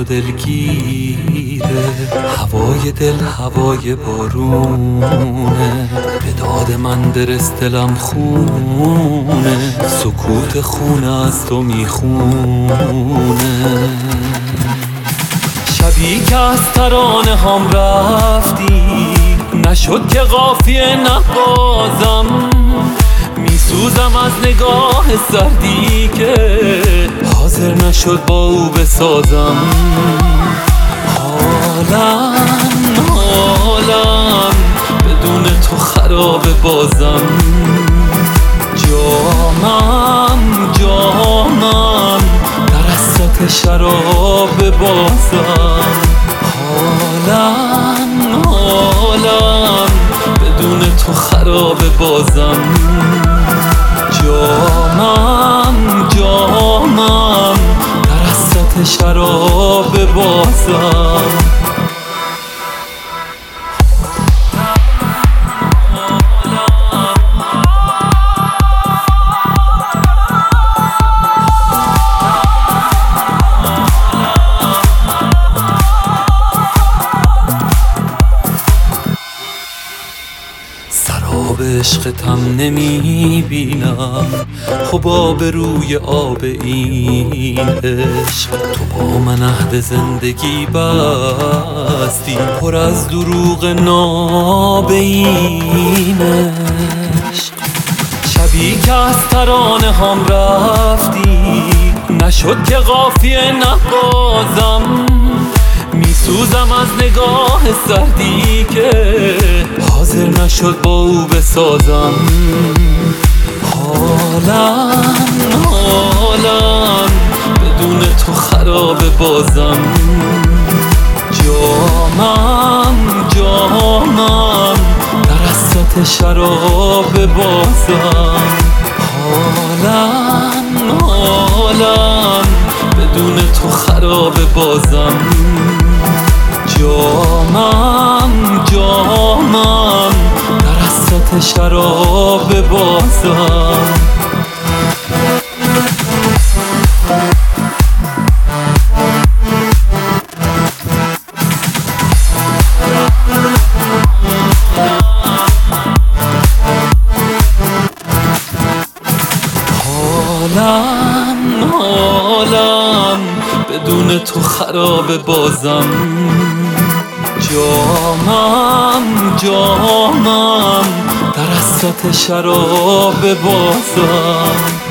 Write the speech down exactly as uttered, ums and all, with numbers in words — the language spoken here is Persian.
دلگیره، هوای دل هوای بارونه، به داد من درست دلم خونه، سکوت خونه از تو میخونه. شبی که از ترانه هم رفتی، نشد که قافیه نبازم، میسوزم از نگاه سردی که حاضر نشد با او بسازم. حالم حالم بدون تو خراب بازم، جامم جامم در اسات شراب بازم. حالم حالم بدون تو خراب بازم، جامم جامم در اسات شراب بازم. سراب عشقتم نمی بینم، حباب روی آب این عشق. تو با من عهد زندگی بستی، پر از دروغ ناب این عشق. شبی که از ترانه هم رفتی، نشد که قافیه نبازم، میسوزم از نگاه سردی که حاضر نشد با او بسازم. حالم حالم بدون تو خراب بازم، جامم جامم در اسات شراب بازم. حالم حالم بدون تو خراب بازم، جامم جامم در اسات شراب بازم. حالم حالم بدون تو خراب بازم، جامم جامم در اسات شراب بازم.